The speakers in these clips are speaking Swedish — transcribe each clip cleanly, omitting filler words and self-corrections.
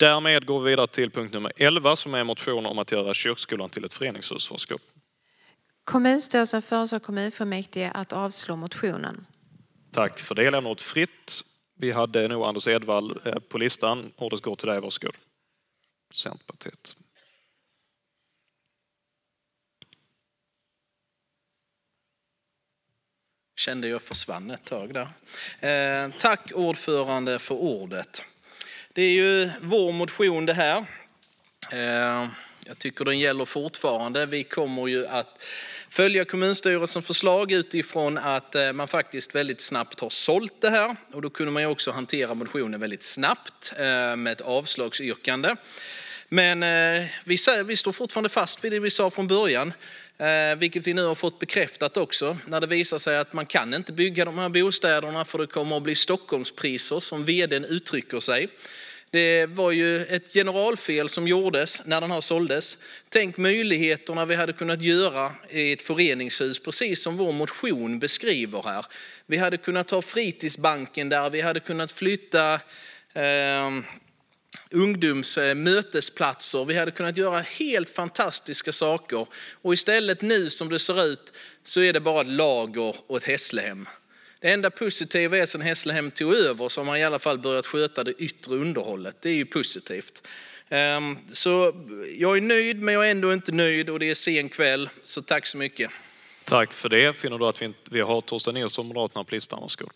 Därmed går vi vidare till punkt nummer 11 som är motioner om att göra kyrkskolan till ett föreningshus. Varsågod. Kommunstyrelsen föreslår kommunfullmäktige att avslå motionen. Tack för det. Lämna ordet fritt. Vi hade nog Anders Edvall på listan. Ordet går till dig. Varsågod. Centerpartiet. Kände jag försvann ett tag där. Tack ordförande för ordet. Det är ju vår motion det här. Jag tycker den gäller fortfarande. Vi kommer ju att följa kommunstyrelsens förslag utifrån att man faktiskt väldigt snabbt har sålt det här. Och då kunde man ju också hantera motionen väldigt snabbt med ett avslagsyrkande. Men vi står fortfarande fast vid det vi sa från början. Vilket vi nu har fått bekräftat också när det visar sig att man kan inte bygga de här bostäderna för det kommer att bli Stockholmspriser som vdn uttrycker sig. Det var ju ett generalfel som gjordes när den här såldes. Tänk möjligheterna vi hade kunnat göra i ett föreningshus precis som vår motion beskriver här. Vi hade kunnat ta fritidsbanken där, vi hade kunnat flytta ungdomsmötesplatser. Vi hade kunnat göra helt fantastiska saker. Och istället nu som det ser ut så är det bara ett lager och ett Hässlehem. Det enda positiva är sen Hässlehem tog över så har man i alla fall börjat sköta det yttre underhållet. Det är ju positivt. Så jag är nöjd men jag är ändå inte nöjd och det är sen kväll. Så tack så mycket. Tack för det. Finner du att vi har Torsten Nilsson, Moderaterna på listan? Varsågod.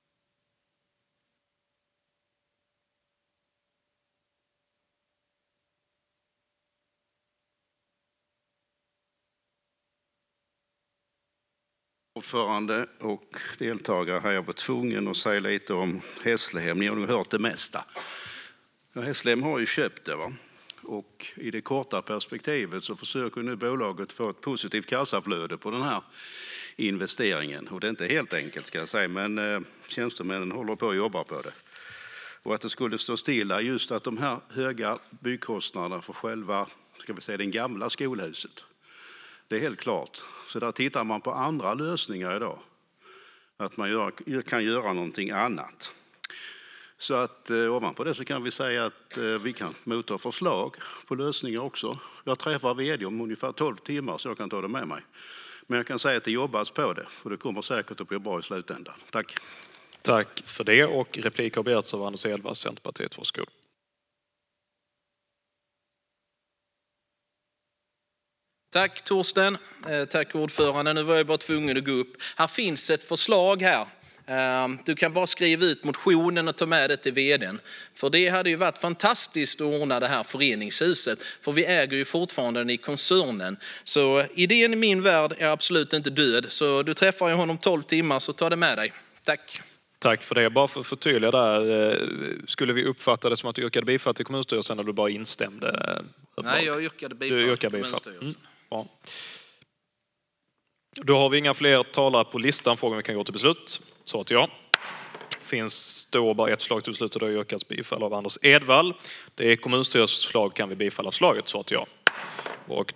Ordförande och deltagare här, jag var tvungen att säga lite om Hässlehem. Ni har nog hört det mesta. Hässlehem har ju köpt det, va? Och i det korta perspektivet så försöker nu bolaget få ett positivt kassaflöde på den här investeringen. Och det är inte helt enkelt ska jag säga, men tjänstemännen håller på att jobba på det. Och att det skulle stå stilla just att de här höga byggkostnaderna för själva, ska vi säga, det gamla skolhuset. Det är helt klart. Så där tittar man på andra lösningar idag. Att man kan göra någonting annat. Så att ovanpå det så kan vi säga att vi kan motta förslag på lösningar också. Jag träffar vd om ungefär 12 timmar så jag kan ta det med mig. Men jag kan säga att det jobbas på det och det kommer säkert att bli bra i slutändan. Tack. Tack för det och replik har begärts av Anders Edvall, Centerpartiet. Varsågod. Tack Torsten, tack ordförande. Nu var jag bara tvungen att gå upp. Här finns ett förslag här. Du kan bara skriva ut motionen och ta med det till vdn. För det hade ju varit fantastiskt att ordna det här föreningshuset. För vi äger ju fortfarande den i koncernen. Så idén i min värld är absolut inte död. Så du träffar ju honom 12 timmar så ta det med dig. Tack. Tack för det. Bara för att förtydliga där. Skulle vi uppfatta det som att du yrkade bifall till kommunstyrelsen eller du bara instämde? Nej, jag yrkade bifall till kommunstyrelsen. Ja. Då har vi inga fler talare på listan. Frågan vi kan gå till beslut. Så att ja. Finns då bara ett förslag till beslut och då yrkas bifall av Anders Edvall. Det är kommunstyrelsens förslag kan vi bifalla förslaget. Så att ja. Och